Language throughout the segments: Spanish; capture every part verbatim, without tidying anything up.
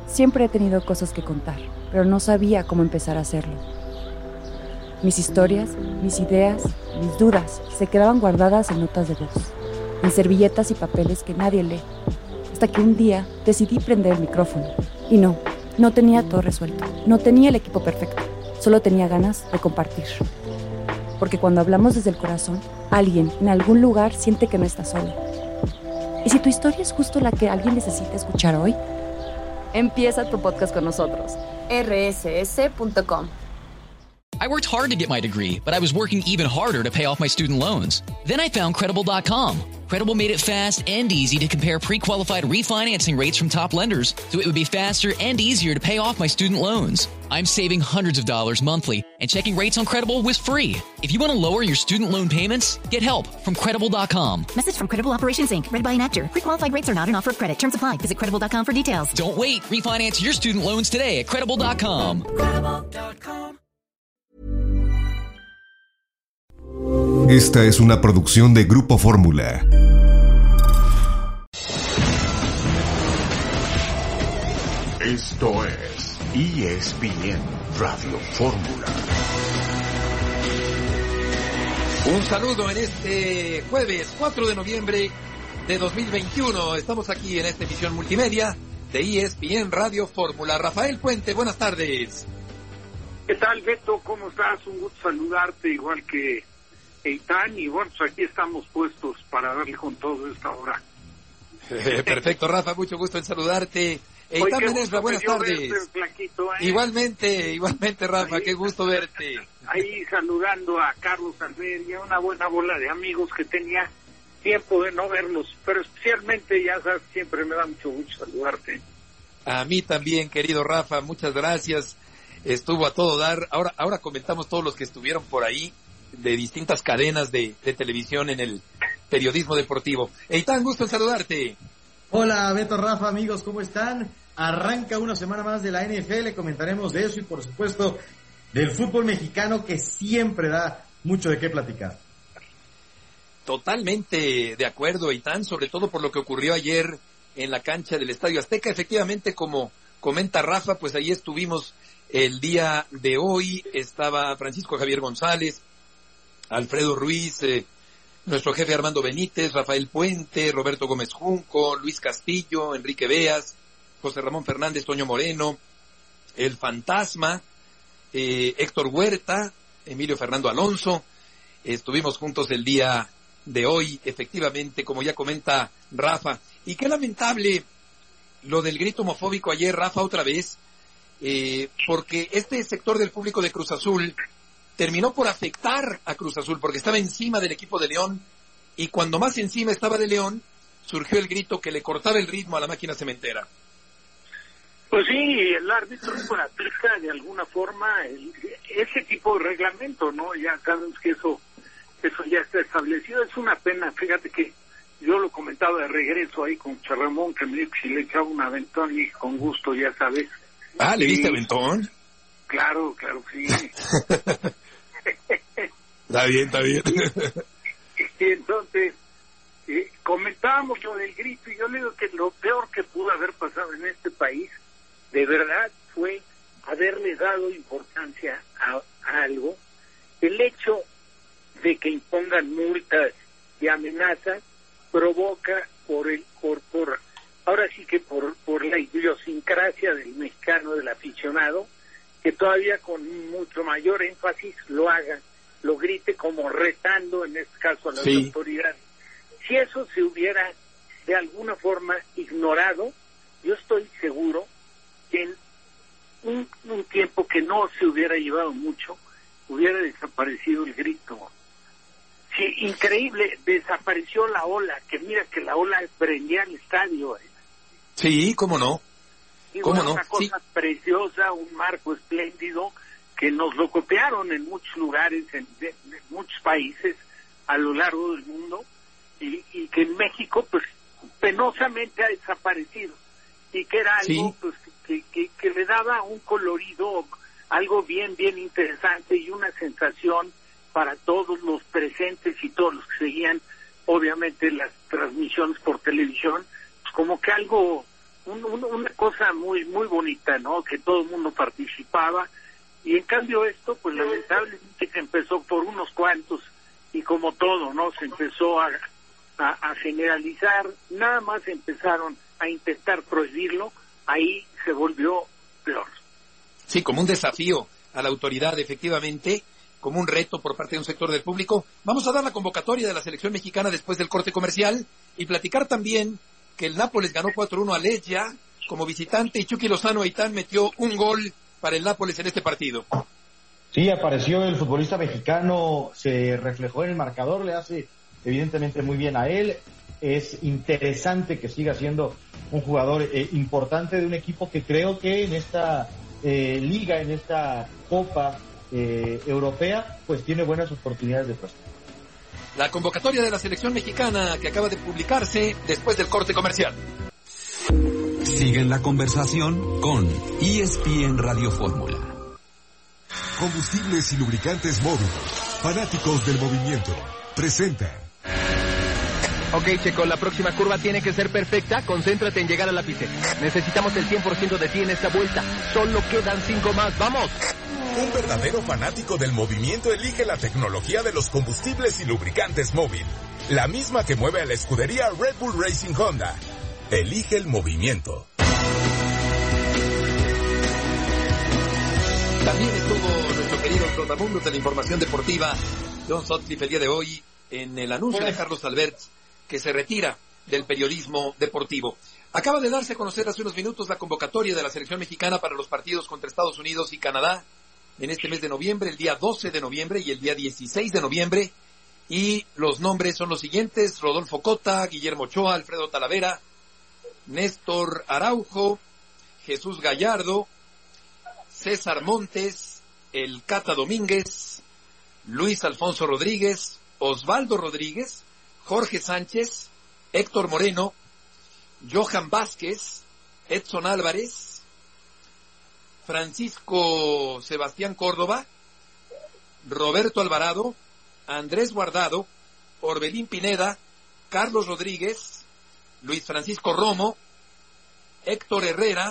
Siempre he tenido cosas que contar, pero no sabía cómo empezar a hacerlo. Mis historias, mis ideas, mis dudas se quedaban guardadas en notas de voz, en servilletas y papeles que nadie lee, hasta que un día decidí prender el micrófono. Y no, no tenía todo resuelto, no tenía el equipo perfecto, solo tenía ganas de compartir. Porque cuando hablamos desde el corazón, alguien en algún lugar siente que no está solo. ¿Y si tu historia es justo la que alguien necesita escuchar hoy? Empieza tu podcast con nosotros. erre ese ese punto com. I worked hard to get my degree, but I was working even harder to pay off my student loans. Then I found Credible dot com. Credible made it fast and easy to compare pre-qualified refinancing rates from top lenders, so it would be faster and easier to pay off my student loans. I'm saving hundreds of dollars monthly, and checking rates on Credible was free. If you want to lower your student loan payments, get help from Credible dot com. Message from Credible Operations, Incorporated. Read by an actor. Pre-qualified rates are not an offer of credit. Terms apply. Visit Credible dot com for details. Don't wait. Refinance your student loans today at Credible dot com. Credible dot com. Esta es una producción de Grupo Fórmula. Esto es E S P N Radio Fórmula. Un saludo en este jueves cuatro de noviembre de dos mil veintiuno. Estamos aquí en esta emisión multimedia de E S P N Radio Fórmula. Rafael Puente, buenas tardes. ¿Qué tal, Beto? ¿Cómo estás? Un gusto saludarte, igual que Eitan. Y bueno, pues aquí estamos puestos para darle con todo esta hora. Perfecto, Rafa, mucho gusto en saludarte. Eitan Menesra, buenas tardes. Verte, flaquito, ¿eh? Igualmente, igualmente, Rafa, ahí, qué gusto verte. Ahí saludando a Carlos Almeida, una buena bola de amigos que tenía tiempo de no verlos, pero especialmente, ya sabes, siempre me da mucho gusto saludarte. A mí también, querido Rafa, muchas gracias. Estuvo a todo dar. Ahora, ahora comentamos todos los que estuvieron por ahí de distintas cadenas de, de televisión en el periodismo deportivo. Eitan, gusto en saludarte. Hola, Beto, Rafa, amigos, ¿cómo están? Arranca una semana más de la N F L, comentaremos de eso y por supuesto del fútbol mexicano que siempre da mucho de qué platicar. Totalmente de acuerdo, Eitan, sobre todo por lo que ocurrió ayer en la cancha del Estadio Azteca. Efectivamente, como comenta Rafa, pues ahí estuvimos el día de hoy. Estaba Francisco Javier González, Alfredo Ruiz, eh, nuestro jefe Armando Benítez, Rafael Puente, Roberto Gómez Junco, Luis Castillo, Enrique Beas, José Ramón Fernández, Toño Moreno, El Fantasma, eh, Héctor Huerta, Emilio Fernando Alonso. Estuvimos juntos el día de hoy, efectivamente, como ya comenta Rafa. Y qué lamentable lo del grito homofóbico ayer, Rafa, otra vez, eh, porque este sector del público de Cruz Azul terminó por afectar a Cruz Azul, porque estaba encima del equipo de León, y cuando más encima estaba de León, surgió el grito que le cortaba el ritmo a la máquina cementera. Pues sí, el árbitro aplica de alguna forma el, ese tipo de reglamento, ¿no? Ya sabemos que eso, eso ya está establecido. Es una pena, fíjate que yo lo comentaba de regreso ahí con Charramón, que me dijo que si le echaba un aventón y con gusto, ya sabes. Ah, ¿le y, diste aventón? Claro, claro, sí. Está bien, está bien. Y, y entonces, eh, comentábamos lo del grito, y yo le digo que lo peor que pudo haber pasado en este país, de verdad, fue haberle dado importancia a, a algo. El hecho de que impongan multas y amenazas provoca por el por, por ahora sí que por por la idiosincrasia del mexicano, del aficionado, que todavía con mucho mayor énfasis lo haga, lo grite como retando en este caso a las sí. autoridades. Si eso se hubiera de alguna forma ignorado, yo estoy seguro que en un, un tiempo que no se hubiera llevado mucho, hubiera desaparecido el grito. Sí, increíble, desapareció la ola, que mira que la ola prendía el estadio. ¿eh? Sí, cómo no. Y ¿Cómo bueno, no? Una cosa sí. preciosa, un marco espléndido, que nos lo copiaron en muchos lugares, en, de, de muchos países a lo largo del mundo, y, y que en México, pues, penosamente ha desaparecido. Y que era algo, sí. pues, que, que, que le daba un colorido, algo bien, bien interesante y una sensación para todos los presentes y todos los que seguían, obviamente, las transmisiones por televisión, pues como que algo un, un, una cosa muy muy bonita, ¿no? Que todo el mundo participaba, y en cambio esto, pues lamentablemente se empezó por unos cuantos, y como todo, ¿no? Se empezó a, a, a generalizar, nada más empezaron a intentar prohibirlo, ahí se volvió peor. Sí, como un desafío a la autoridad, efectivamente, como un reto por parte de un sector del público. Vamos a dar la convocatoria de la selección mexicana después del corte comercial y platicar también que el Nápoles ganó cuatro uno a Legia como visitante y Chucky Lozano Aitán metió un gol para el Nápoles en este partido. Sí, apareció el futbolista mexicano, se reflejó en el marcador, le hace evidentemente muy bien a él. Es interesante que siga siendo un jugador eh, importante de un equipo que creo que en esta eh, liga, en esta Copa eh, Europea, pues tiene buenas oportunidades de prosperar. La convocatoria de la selección mexicana que acaba de publicarse después del corte comercial. Siguen la conversación con E S P N Radio Fórmula. Combustibles y lubricantes Móvil, fanáticos del movimiento, presenta. Ok, Checo, la próxima curva tiene que ser perfecta. Concéntrate en llegar a la pista. Necesitamos el cien por ciento de ti en esta vuelta. Solo quedan cinco más. ¡Vamos! Un verdadero fanático del movimiento elige la tecnología de los combustibles y lubricantes Móvil, la misma que mueve a la escudería Red Bull Racing Honda. Elige el movimiento. También estuvo nuestro querido trotamundos de la información deportiva, John Sutcliffe, el día de hoy, en el anuncio de Carlos Alberts, que se retira del periodismo deportivo. Acaba de darse a conocer hace unos minutos la convocatoria de la selección mexicana para los partidos contra Estados Unidos y Canadá en este mes de noviembre, el día doce de noviembre y el día dieciséis de noviembre. Y los nombres son los siguientes: Rodolfo Cota, Guillermo Ochoa, Alfredo Talavera, Néstor Araujo, Jesús Gallardo, César Montes, el Cata Domínguez, Luis Alfonso Rodríguez, Osvaldo Rodríguez, Jorge Sánchez, Héctor Moreno, Johan Vázquez, Edson Álvarez, Francisco Sebastián Córdoba, Roberto Alvarado, Andrés Guardado, Orbelín Pineda, Carlos Rodríguez, Luis Francisco Romo, Héctor Herrera,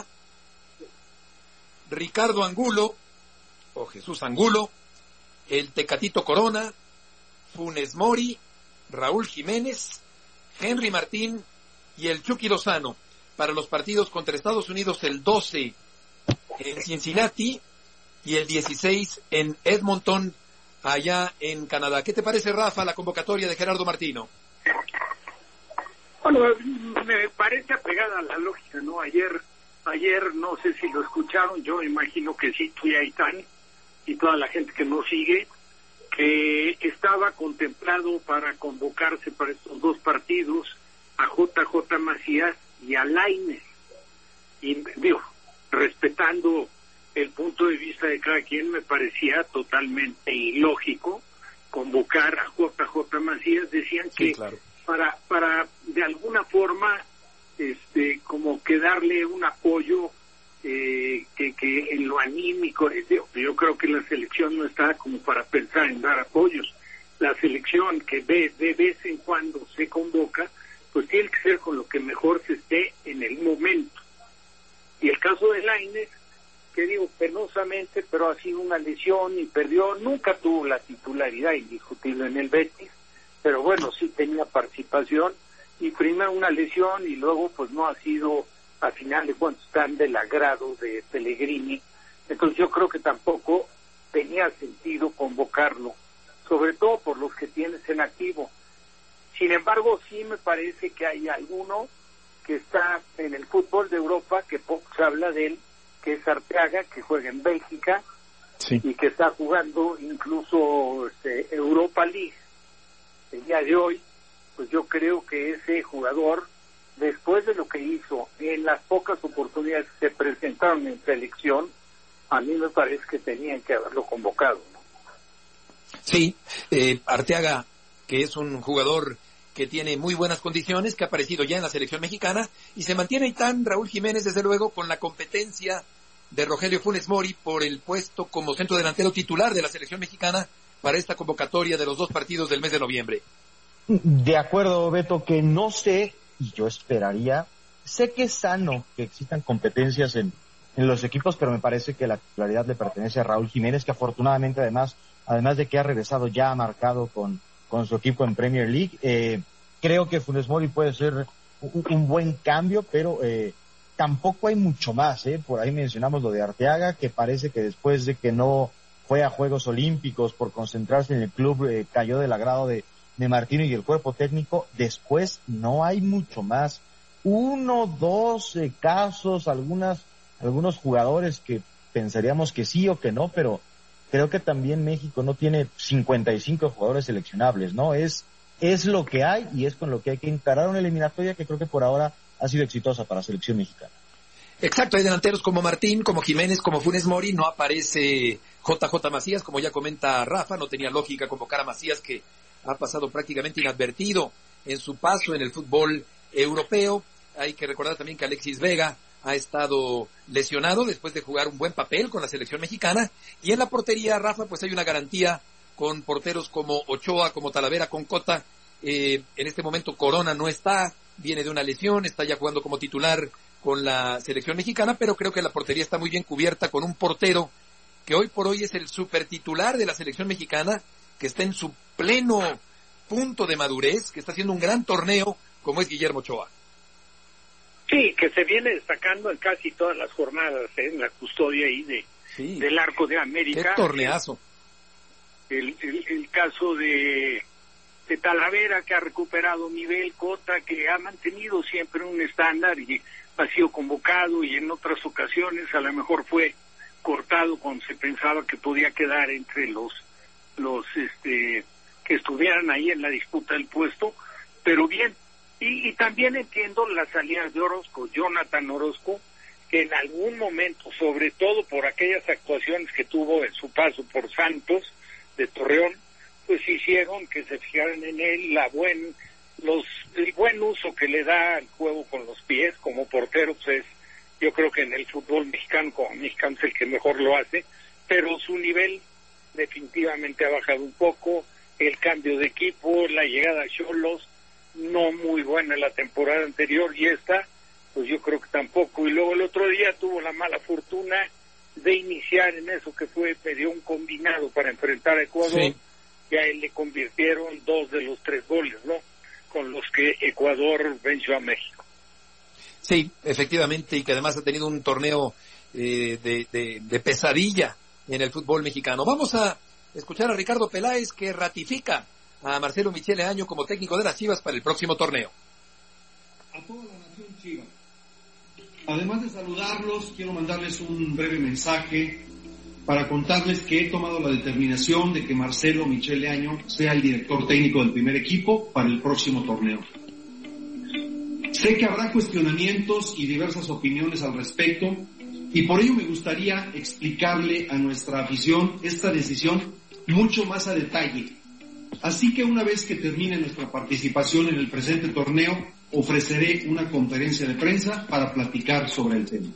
Ricardo Angulo, o Jesús Angulo, el Tecatito Corona, Funes Mori, Raúl Jiménez, Henry Martín y el Chucky Lozano para los partidos contra Estados Unidos el doce en Cincinnati y el dieciséis en Edmonton, allá en Canadá. ¿Qué te parece, Rafa, la convocatoria de Gerardo Martino? Bueno, me parece apegada a la lógica, ¿no? Ayer, ayer no sé si lo escucharon, yo imagino que sí, tú y Aitán y toda la gente que nos sigue, que estaba contemplado para convocarse para estos dos partidos a J J Macías y a Lainez. Y digo, respetando el punto de vista de cada quien, me parecía totalmente ilógico convocar a J J Macías. Decían que sí, claro, para para de alguna forma este como que darle un apoyo eh, que que en lo anímico. Yo, yo creo que la selección no está como para pensar en dar apoyos. La selección que ve de vez en cuando se convoca, pues tiene que ser con lo que mejor se esté en el momento. Y el caso de Lainez, que digo penosamente, pero ha sido una lesión y perdió, nunca tuvo la titularidad indiscutible en el Betis, pero bueno, sí tenía participación, y primero una lesión y luego pues no ha sido, al final de cuentas, tan del agrado de Pellegrini. Entonces yo creo que tampoco tenía sentido convocarlo, sobre todo por los que tienes en activo. Sin embargo, sí me parece que hay alguno que está en el fútbol de Europa, que poco se habla de él, que es Arteaga, que juega en Bélgica, sí, y que está jugando incluso este, Europa League el día de hoy. Pues yo creo que ese jugador, después de lo que hizo en las pocas oportunidades que se presentaron en selección, a mí me parece que tenían que haberlo convocado, ¿no? Sí, eh, Arteaga, que es un jugador que tiene muy buenas condiciones, que ha aparecido ya en la selección mexicana, y se mantiene Aitán, Raúl Jiménez, desde luego, con la competencia de Rogelio Funes Mori por el puesto como centro delantero titular de la selección mexicana para esta convocatoria de los dos partidos del mes de noviembre. De acuerdo, Beto, que no sé, y yo esperaría sé que es sano que existan competencias en, en los equipos, pero me parece que la titularidad le pertenece a Raúl Jiménez, que afortunadamente además, además de que ha regresado ya marcado con, con su equipo en Premier League, eh, creo que Funes Mori puede ser un, un buen cambio, pero eh, tampoco hay mucho más, ¿eh? Por ahí mencionamos lo de Arteaga, que parece que después de que no fue a Juegos Olímpicos por concentrarse en el club, eh, cayó del agrado de, de Martino y el cuerpo técnico. Después no hay mucho más. Uno, dos eh, casos, algunas, algunos jugadores que pensaríamos que sí o que no, pero creo que también México no tiene cincuenta y cinco jugadores seleccionables, ¿no? Es, es lo que hay y es con lo que hay que encarar una eliminatoria que creo que por ahora ha sido exitosa para la selección mexicana. Exacto, hay delanteros como Martín, como Jiménez, como Funes Mori, no aparece J J Macías, como ya comenta Rafa, no tenía lógica convocar a Macías, que ha pasado prácticamente inadvertido en su paso en el fútbol europeo. Hay que recordar también que Alexis Vega ha estado lesionado después de jugar un buen papel con la selección mexicana, y en la portería, Rafa, pues hay una garantía con porteros como Ochoa, como Talavera, con Cota. Eh, en este momento Corona no está, viene de una lesión, está ya jugando como titular con la selección mexicana, pero creo que la portería está muy bien cubierta con un portero que hoy por hoy es el supertitular de la selección mexicana, que está en su pleno punto de madurez, que está haciendo un gran torneo, como es Guillermo Ochoa. Sí, que se viene destacando en casi todas las jornadas, ¿eh? En la custodia ahí de, sí. del Arco de América. ¡Qué torneazo! El, el, el caso de, de Talavera, que ha recuperado nivel, Cota, que ha mantenido siempre un estándar y ha sido convocado, y en otras ocasiones a lo mejor fue cortado cuando se pensaba que podía quedar entre los los este que estuvieran ahí en la disputa del puesto, pero bien. Y, y también entiendo las salidas de Orozco, Jonathan Orozco, que en algún momento, sobre todo por aquellas actuaciones que tuvo en su paso por Santos de Torreón, pues hicieron que se fijaran en él la buen los el buen uso que le da al juego con los pies como portero. Pues es, yo creo que en el fútbol mexicano, como mexicano, es el que mejor lo hace, pero su nivel definitivamente ha bajado un poco. El cambio de equipo, la llegada a Xolos, no muy buena la temporada anterior, y esta, pues yo creo que tampoco. Y luego el otro día tuvo la mala fortuna de iniciar en eso que fue, pidió un combinado para enfrentar a Ecuador, sí. Y a él le convirtieron dos de los tres goles, ¿no?, con los que Ecuador venció a México. Sí, efectivamente, y que además ha tenido un torneo eh, de, de, de pesadilla en el fútbol mexicano. Vamos a escuchar a Ricardo Peláez, que ratifica a Marcelo Michele Año como técnico de las Chivas para el próximo torneo. A toda la nación chiva, además de saludarlos, quiero mandarles un breve mensaje para contarles que he tomado la determinación de que Marcelo Michele Año sea el director técnico del primer equipo para el próximo torneo. Sé que habrá cuestionamientos y diversas opiniones al respecto, y por ello me gustaría explicarle a nuestra afición esta decisión mucho más a detalle. Así que una vez que termine nuestra participación en el presente torneo, ofreceré una conferencia de prensa para platicar sobre el tema.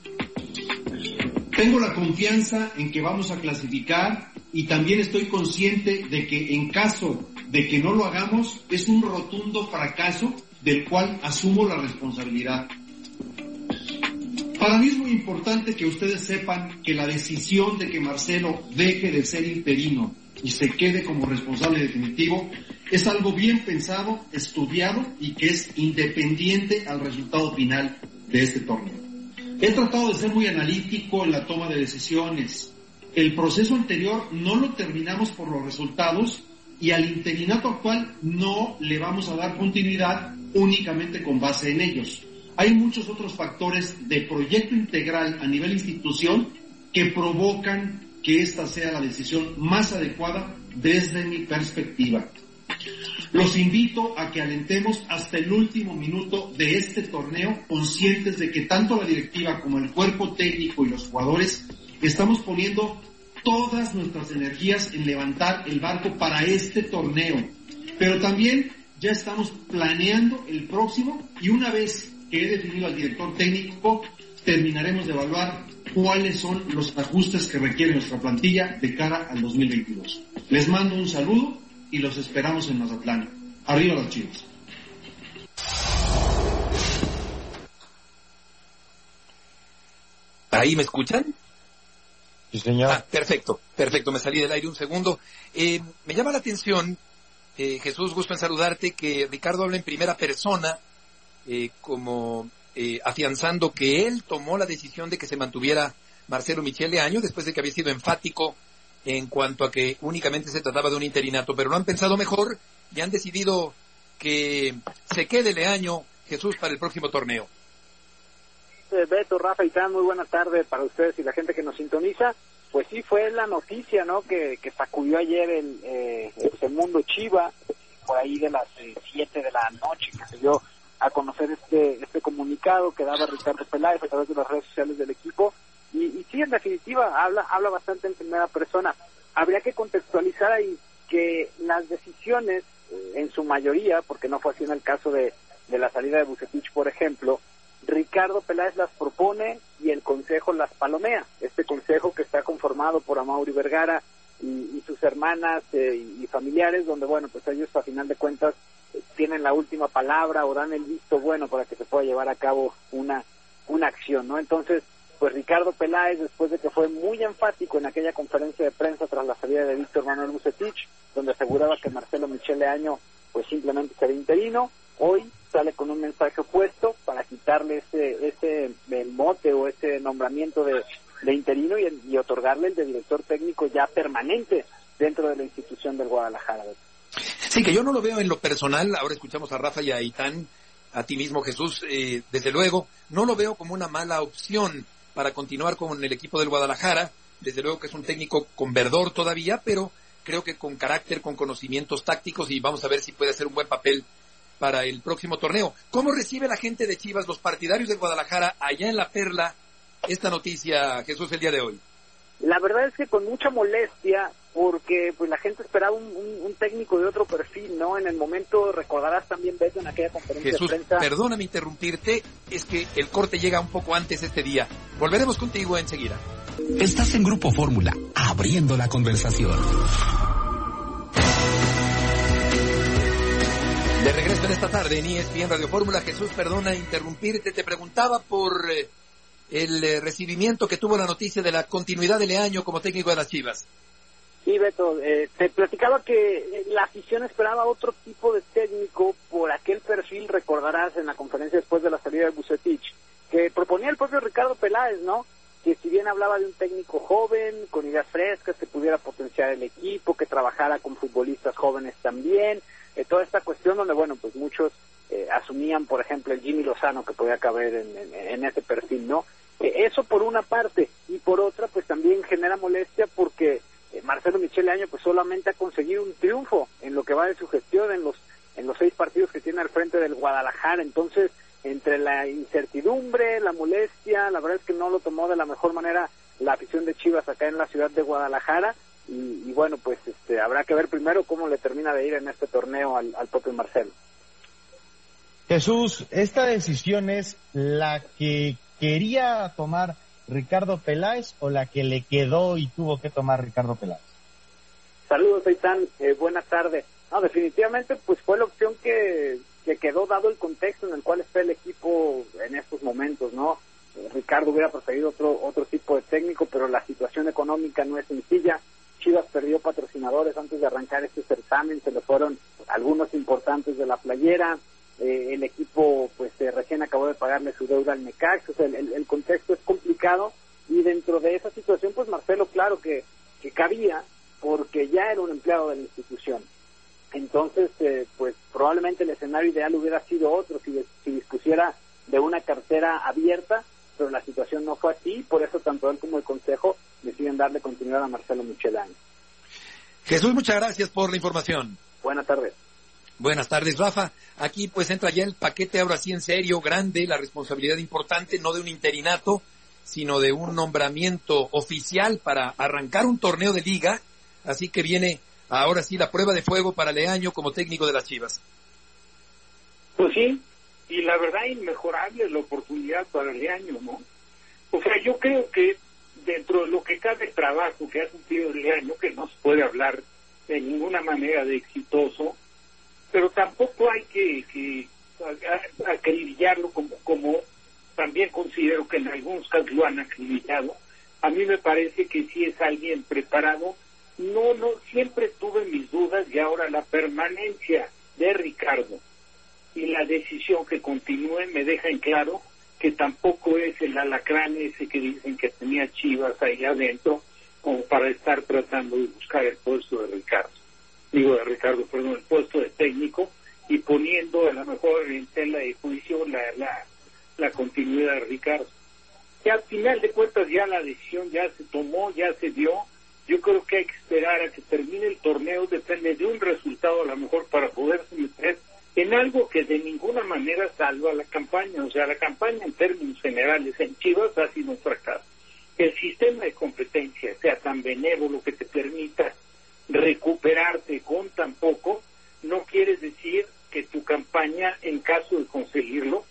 Tengo la confianza en que vamos a clasificar, y también estoy consciente de que en caso de que no lo hagamos, es un rotundo fracaso del cual asumo la responsabilidad. Para mí es muy importante que ustedes sepan que la decisión de que Marcelo deje de ser interino y se quede como responsable definitivo es algo bien pensado, estudiado y que es independiente al resultado final de este torneo. He tratado de ser muy analítico en la toma de decisiones. El proceso anterior no lo terminamos por los resultados, y al interinato actual no le vamos a dar continuidad únicamente con base en ellos. Hay muchos otros factores de proyecto integral a nivel institución que provocan que esta sea la decisión más adecuada desde mi perspectiva. Los invito a que alentemos hasta el último minuto de este torneo, conscientes de que tanto la directiva como el cuerpo técnico y los jugadores estamos poniendo todas nuestras energías en levantar el barco para este torneo, pero también ya estamos planeando el próximo, y una vez que he definido al director técnico, terminaremos de evaluar cuáles son los ajustes que requiere nuestra plantilla de cara al dos mil veintidós. Les mando un saludo y los esperamos en Mazatlán. Arriba los Chivas. ¿Ahí me escuchan? Sí, señor. Ah, perfecto, perfecto, me salí del aire un segundo. Eh, me llama la atención, eh, Jesús, gusto en saludarte, que Ricardo habla en primera persona, eh, como eh, afianzando que él tomó la decisión de que se mantuviera Marcelo Michel Leaño, después de que había sido enfático en cuanto a que únicamente se trataba de un interinato, pero lo han pensado mejor y han decidido que se quede Leaño, Jesús, para el próximo torneo. Beto, Rafa y Tan, muy buena tarde para ustedes y la gente que nos sintoniza. Pues sí, fue la noticia, ¿no?, que, que sacudió ayer el, eh, el mundo Chiva, por ahí de las eh, siete de la noche, que se dio a conocer este este comunicado que daba Ricardo Peláez a través de las redes sociales del equipo. Y, y sí, en definitiva, habla habla bastante en primera persona. Habría que contextualizar ahí que las decisiones, eh, en su mayoría, porque no fue así en el caso de, de la salida de Vucetich, por ejemplo, Ricardo Peláez las propone y el consejo las palomea. Este consejo que está conformado por Amaury Vergara y, y sus hermanas eh, y familiares, donde, bueno, pues ellos a final de cuentas eh, tienen la última palabra o dan el visto bueno para que se pueda llevar a cabo una, una acción, ¿no? Entonces, pues Ricardo Peláez, después de que fue muy enfático en aquella conferencia de prensa tras la salida de Víctor Manuel Vucetich, donde aseguraba que Marcelo Michel Leaño pues simplemente sería interino, hoy sale con un mensaje opuesto para quitarle ese ese el mote o ese nombramiento de, de interino y, y otorgarle el de director técnico ya permanente dentro de la institución del Guadalajara. Sí, que yo no lo veo en lo personal. Ahora escuchamos a Rafa y a Itán, a ti mismo, Jesús, eh, desde luego, no lo veo como una mala opción para continuar con el equipo del Guadalajara. Desde luego que es un técnico con verdor todavía, pero creo que con carácter, con conocimientos tácticos, y vamos a ver si puede hacer un buen papel para el próximo torneo. ¿Cómo recibe la gente de Chivas, los partidarios del Guadalajara, allá en La Perla, esta noticia, Jesús, el día de hoy? La verdad es que con mucha molestia, porque pues la gente esperaba un, un, un técnico de otro perfil, ¿no? En el momento, recordarás también, Beto, en aquella conferencia Jesús, de prensa... perdóname interrumpirte, es que el corte llega un poco antes este día. Volveremos contigo enseguida. Estás en Grupo Fórmula, abriendo la conversación. De regreso en esta tarde en E S P N Radio Fórmula. Jesús, perdona interrumpirte, te preguntaba por eh, el eh, recibimiento que tuvo la noticia de la continuidad de Leaño como técnico de las Chivas. Sí, Beto, eh, te platicaba que la afición esperaba otro tipo de técnico por aquel perfil, recordarás en la conferencia después de la salida de Vucetich, que proponía el propio Ricardo Peláez, ¿no? Que si bien hablaba de un técnico joven, con ideas frescas, que pudiera potenciar el equipo, que trabajara con futbolistas jóvenes también, eh, toda esta cuestión donde, bueno, pues muchos eh, asumían, por ejemplo, el Jimmy Lozano que podía caber en, en, en ese perfil, ¿no? Eh, eso por una parte, y por otra, pues también genera molestia porque eh, Marcelo Michel Leaño pues solamente ha conseguido un triunfo en lo que va de su gestión en los en los seis partidos que tiene al frente del Guadalajara. Entonces, entre la incertidumbre, la molestia, la verdad es que no lo tomó de la mejor manera la afición de Chivas acá en la ciudad de Guadalajara, y, y bueno, pues este habrá que ver primero cómo le termina de ir en este torneo al, al propio Marcelo. Jesús, ¿esta decisión es la que quería tomar Ricardo Peláez o la que le quedó y tuvo que tomar Ricardo Peláez? Saludos, Aitán, eh, buena tarde. No, definitivamente pues fue la opción que, que quedó dado el contexto en el cual está el equipo en estos momentos, ¿no? Eh, Ricardo hubiera preferido otro otro tipo de técnico, pero la situación económica no es sencilla. Chivas perdió patrocinadores antes de arrancar este certamen, se le fueron algunos importantes de la playera, eh, el equipo pues eh, recién acabó de pagarle su deuda al Necaxa, o sea, el, el, el contexto es complicado, y dentro de esa situación pues Marcelo claro que, que cabía, porque ya era un empleado de la institución. Entonces, eh, pues probablemente el escenario ideal hubiera sido otro si, si dispusiera de una cartera abierta, pero la situación no fue así, por eso tanto él como el Consejo deciden darle continuidad a Marcelo Michel Leaño. Jesús, muchas gracias por la información. Buenas tardes. Buenas tardes, Rafa. Aquí pues entra ya el paquete ahora sí en serio, grande, la responsabilidad importante, no de un interinato, sino de un nombramiento oficial para arrancar un torneo de liga, así que viene ahora sí la prueba de fuego para Leaño como técnico de las Chivas. Pues sí, y la verdad inmejorable la oportunidad para Leaño, ¿no? O sea, yo creo que dentro de lo que cabe el trabajo que ha cumplido Leaño, que no se puede hablar de ninguna manera de exitoso, pero tampoco hay que, que acribillarlo como, como también considero que en algunos casos lo han acribillado. A mí me parece que sí es alguien preparado. No, no, siempre tuve mis dudas y ahora la permanencia de Ricardo y la decisión que continúe me deja en claro que tampoco es el alacrán ese que dicen que tenía Chivas ahí adentro como para estar tratando de buscar el puesto de Ricardo. Digo de Ricardo, perdón, el puesto de técnico y poniendo a lo mejor en tela de juicio la, la, la continuidad de Ricardo. Y al final de cuentas ya la decisión ya se tomó, ya se dio. Yo creo que hay que esperar a que termine el torneo, depende de un resultado a lo mejor para poderse meter en algo que de ninguna manera salva la campaña. O sea, la campaña en términos generales en Chivas ha sido un fracaso. El sistema de competencia sea tan benévolo que te permita recuperarte con tan poco, no quiere decir que tu campaña, en caso de conseguirlo,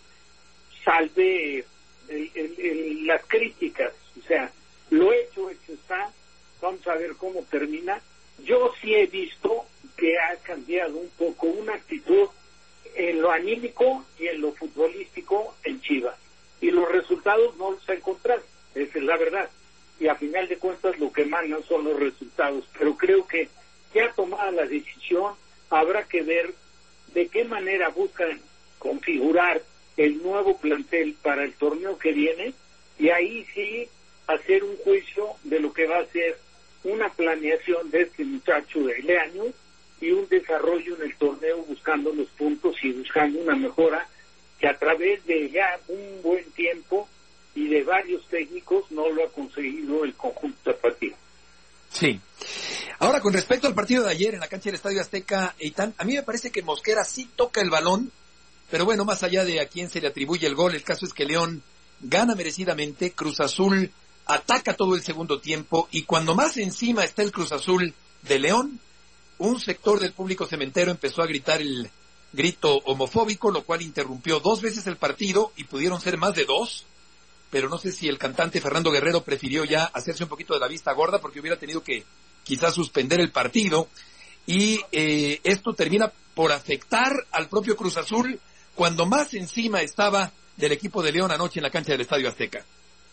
salve el, el, el, las críticas. O sea, lo hecho, hecho está. Vamos a ver cómo termina. Yo sí he visto que ha cambiado un poco una actitud en lo anímico y en lo futbolístico en Chivas. Y los resultados no los he encontrado, esa es la verdad. Y a final de cuentas lo que mandan son los resultados. Pero creo que ya tomada la decisión, habrá que ver de qué manera buscan configurar el nuevo plantel para el torneo que viene, y ahí sí hacer un juicio de lo que va a ser una planeación de este muchacho de Leaño y un desarrollo en el torneo buscando los puntos y buscando una mejora que a través de ya un buen tiempo y de varios técnicos no lo ha conseguido el conjunto tapatío. Sí. Ahora, con respecto al partido de ayer en la cancha del Estadio Azteca, Eitan, a mí me parece que Mosquera sí toca el balón, pero bueno, más allá de a quién se le atribuye el gol, el caso es que León gana merecidamente, Cruz Azul ataca todo el segundo tiempo, y cuando más encima está el Cruz Azul de León, un sector del público cementero empezó a gritar el grito homofóbico, lo cual interrumpió dos veces el partido, y pudieron ser más de dos, pero no sé si el cantante Fernando Guerrero prefirió ya hacerse un poquito de la vista gorda, porque hubiera tenido que quizás suspender el partido, y eh, esto termina por afectar al propio Cruz Azul, cuando más encima estaba del equipo de León anoche en la cancha del Estadio Azteca.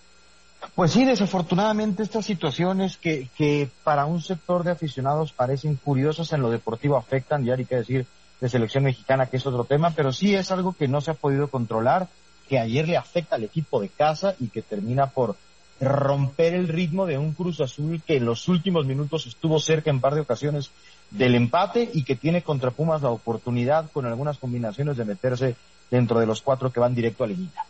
Pues sí, desafortunadamente estas situaciones que, que para un sector de aficionados parecen curiosas, en lo deportivo afectan, ya hay que decir de selección mexicana, que es otro tema, pero sí es algo que no se ha podido controlar, que ayer le afecta al equipo de casa y que termina por romper el ritmo de un Cruz Azul que en los últimos minutos estuvo cerca en un par de ocasiones del empate y que tiene contra Pumas la oportunidad con algunas combinaciones de meterse dentro de los cuatro que van directo a liguilla.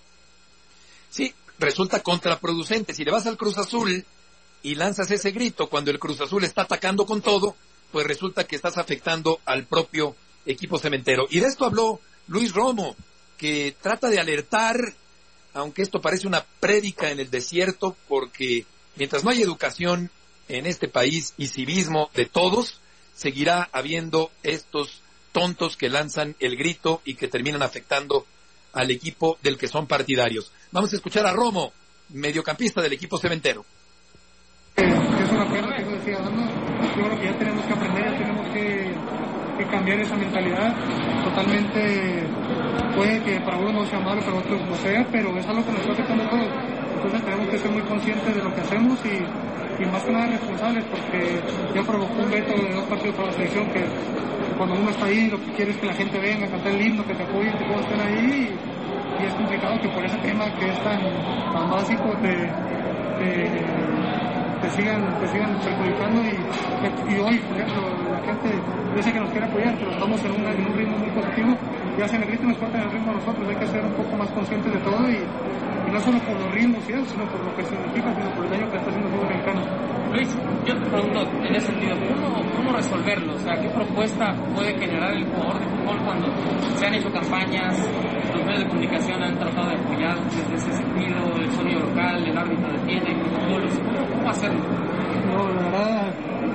Sí, resulta contraproducente. Si le vas al Cruz Azul y lanzas ese grito cuando el Cruz Azul está atacando con todo, pues resulta que estás afectando al propio equipo cementero. Y de esto habló Luis Romo, que trata de alertar, aunque esto parece una prédica en el desierto, porque mientras no hay educación en este país y civismo de todos, seguirá habiendo estos tontos que lanzan el grito y que terminan afectando al equipo del que son partidarios. Vamos a escuchar a Romo, mediocampista del equipo cementero. Es una pena que eso siga dando. Yo creo que ya tenemos que aprender, ya tenemos que, que cambiar esa mentalidad. Totalmente, puede que para uno no sea malo, para otros no sea, pero es algo que nos está afectando a todos. Entonces tenemos que ser muy conscientes de lo que hacemos y, y más que nada responsables, porque ya provocó un veto de dos partidos para la selección que cuando uno está ahí lo que quiere es que la gente venga a cantar el himno, que te apoyen, que todos estén ahí, y, y es complicado que por ese tema que es tan, tan básico te, te, te sigan te sigan perjudicando y, y hoy, por ejemplo, la gente dice que nos quiere apoyar, pero estamos en un, en un ritmo muy positivo y hacen el grito y nos cortan el ritmo a nosotros. Hay que ser un poco más conscientes de todo y, y no solo por los ritmos y eso, sino por lo que significa, sino por el daño que está haciendo el fútbol mexicano. Luis, yo te pregunto en ese sentido, ¿cómo, cómo resolverlo? O sea, ¿qué propuesta puede generar el jugador de fútbol cuando se han hecho campañas, los medios de comunicación han tratado de apoyar desde ese sentido, el sonido local, el árbitro detiene, el protocolo? ¿Cómo, ¿Cómo hacerlo? No, la verdad,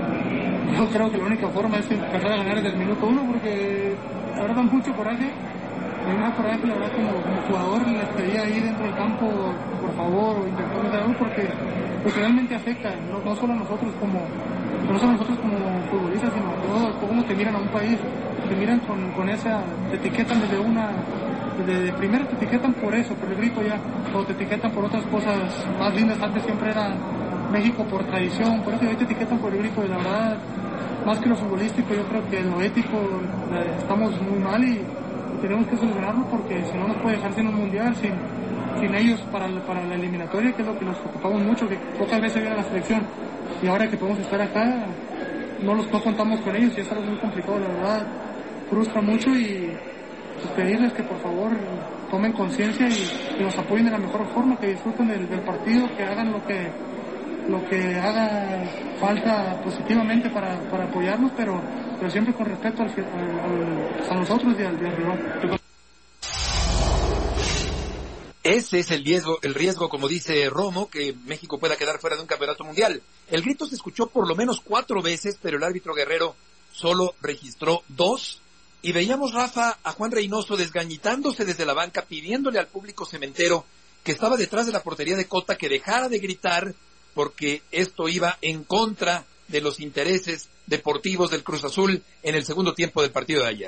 yo creo que la única forma es empezar a ganar desde el minuto uno, porque la verdad da mucho coraje hay una parada que la verdad como, como jugador les pedía ahí dentro del campo, por favor, o intentamos de algo, porque, porque realmente afecta, no, no solo a nosotros como, no solo a nosotros como futbolistas, sino a todos, cómo te miran a un país, te miran con, con esa, te etiquetan desde una, desde de primero te etiquetan por eso, por el grito ya, o te etiquetan por otras cosas más lindas. Antes siempre era México por tradición, por eso hoy te etiquetan por el grito, y la verdad, más que lo futbolístico, yo creo que lo ético, eh, estamos muy mal y tenemos que solucionarlo, porque si no nos puede dejar sin un mundial, sin, sin ellos para, para la eliminatoria, que es lo que nos ocupamos mucho, que pocas veces viene a la selección, y ahora que podemos estar acá, no, los, no contamos con ellos, y es algo muy complicado, la verdad, frustra mucho, y pues, pedirles que por favor tomen conciencia y, y nos apoyen de la mejor forma, que disfruten del, del partido, que hagan lo que lo que haga falta positivamente para, para apoyarnos, pero, pero siempre con respeto al, al, al, a nosotros y al, al rival. Ese es el riesgo, el riesgo, como dice Romo, que México pueda quedar fuera de un campeonato mundial. El grito se escuchó por lo menos cuatro veces, pero el árbitro Guerrero solo registró dos. Y veíamos, Rafa, a Juan Reynoso desgañitándose desde la banca, pidiéndole al público cementero que estaba detrás de la portería de Cota que dejara de gritar, porque esto iba en contra de los intereses deportivos del Cruz Azul en el segundo tiempo del partido de ayer.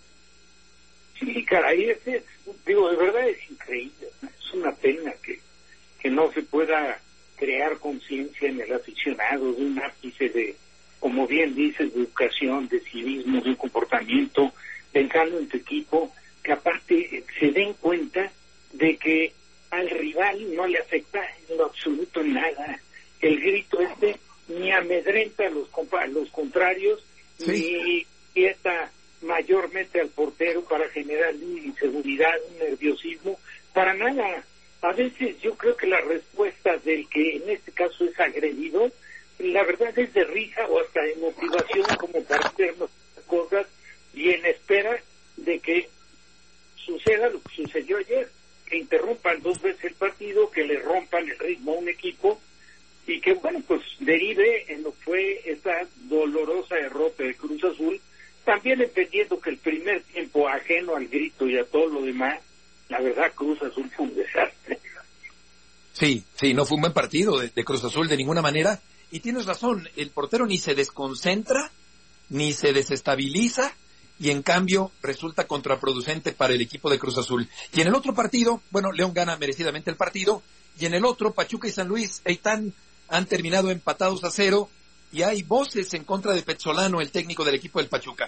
Sí, caray, es, es, digo, de verdad es increíble, es una pena que, que no se pueda crear conciencia en el aficionado de un ápice de, como bien dices, de educación, de civismo, de un comportamiento, pensando en tu equipo, que aparte se den cuenta de que al rival no le afecta en lo absoluto nada. El grito este ni amedrenta a los, a los contrarios, sí, ni quieta mayormente al portero para generar inseguridad, un nerviosismo, para nada. A veces yo creo que la respuesta del que en este caso es agredido, la verdad es de risa o hasta de motivación, como para hacernos cosas, y en espera de que suceda lo que sucedió ayer, que interrumpan dos veces el partido, que le rompan el ritmo a un equipo, y que, bueno, pues derive en lo que fue esta dolorosa derrota de Cruz Azul, también entendiendo que el primer tiempo, ajeno al grito y a todo lo demás, la verdad Cruz Azul fue un desastre. Sí, sí, no fue un buen partido de, de Cruz Azul de ninguna manera, y tienes razón, el portero ni se desconcentra, ni se desestabiliza, y en cambio resulta contraproducente para el equipo de Cruz Azul. Y en el otro partido, bueno, León gana merecidamente el partido, y en el otro, Pachuca y San Luis, Eitan, han terminado empatados a cero, y hay voces en contra de Pezzolano, el técnico del equipo del Pachuca.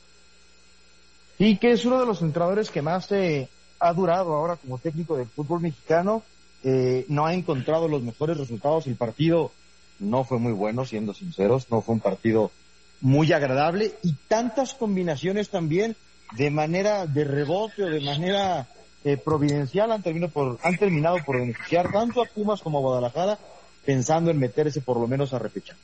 Y que es uno de los entrenadores que más eh, ha durado ahora como técnico del fútbol mexicano, eh, no ha encontrado los mejores resultados, el partido no fue muy bueno, siendo sinceros, no fue un partido muy agradable, y tantas combinaciones también de manera de rebote o de manera eh, providencial han terminado por han terminado por beneficiar tanto a Pumas como a Guadalajara, pensando en meterse por lo menos a repechaje.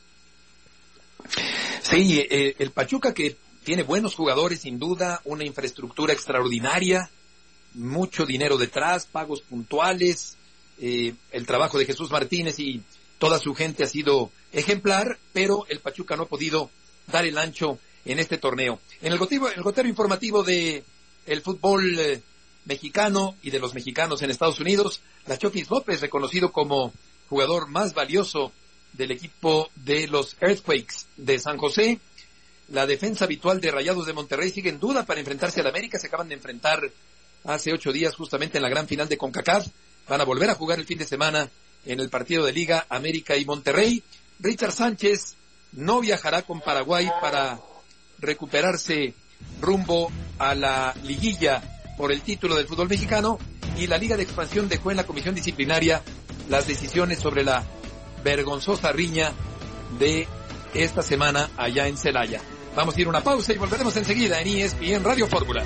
Sí, eh, el Pachuca, que tiene buenos jugadores sin duda, una infraestructura extraordinaria, mucho dinero detrás, pagos puntuales, eh, el trabajo de Jesús Martínez y toda su gente ha sido ejemplar, pero el Pachuca no ha podido dar el ancho en este torneo. En el gotero, el gotero informativo de el fútbol eh, mexicano y de los mexicanos en Estados Unidos, la Chofis López, reconocido como jugador más valioso del equipo de los Earthquakes de San José. La defensa habitual de Rayados de Monterrey sigue en duda para enfrentarse al América. Se acaban de enfrentar hace ocho días justamente en la gran final de CONCACAF. Van a volver a jugar el fin de semana en el partido de Liga América y Monterrey. Richard Sánchez no viajará con Paraguay para recuperarse rumbo a la liguilla por el título del fútbol mexicano, y la Liga de Expansión dejó en la comisión disciplinaria las decisiones sobre la vergonzosa riña de esta semana allá en Celaya. Vamos a ir a una pausa y volveremos enseguida en E S P N Radio Fórmula.